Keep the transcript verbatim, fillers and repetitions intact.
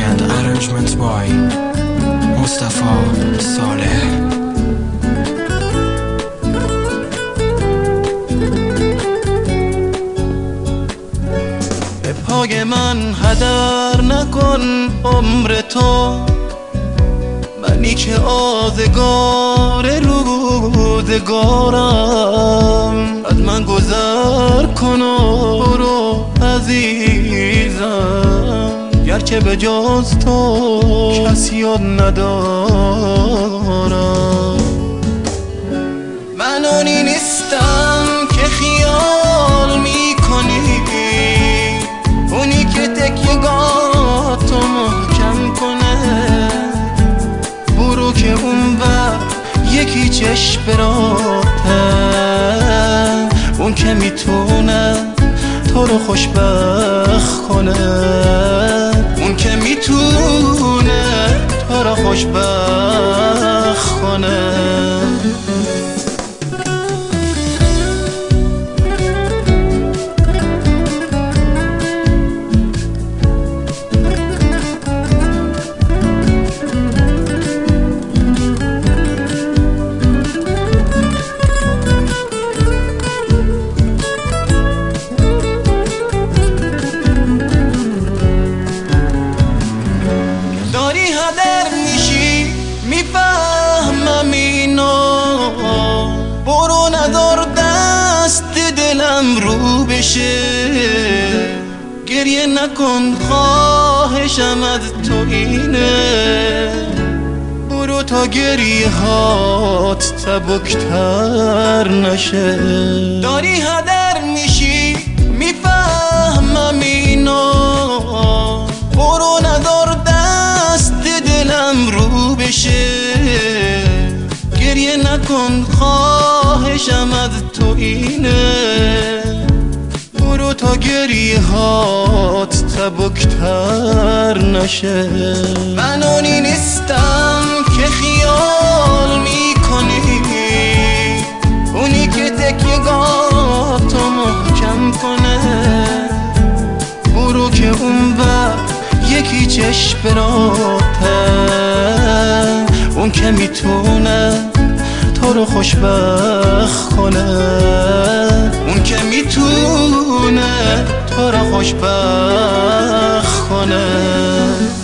and arrangement by Mustafa Saleh. به پای من هدر نکن عمر تو، منی که آزگار روزگارم. از من گذر کن و برو عزیزم، گرچه به جز تو کسی یاد ندارم. من اونی نیستم که خیال میکنی، اونی که تکیه‌گاهتو محکم کنه. برو که اون وقت یکی چشم براته، اون که میتونه تو رو خوشبخت کنه. اون که میتونه تو رو خوشبخت کنه. میفهمم اینو، برو نذار دست دلم رو بشه. گریه نکن خواهشم از تو اینه، برو تا گریه هات سبکتر نشه. داری هدر میشی میفهمم اینو، برو نذار دست دلم رو بشه. گریه نکن خواهشم از تو اینه، برو تا گریه هات سبکتر نشه. من اونی نیستم که خیال میکنی، اونی که تکیه‌گاهتو محکم کنه. برو که اون وقت یکی چشم براته، اون که میتونه تو رو خوشبخت کنه. اون که میتونه تو رو خوشبخت کنه.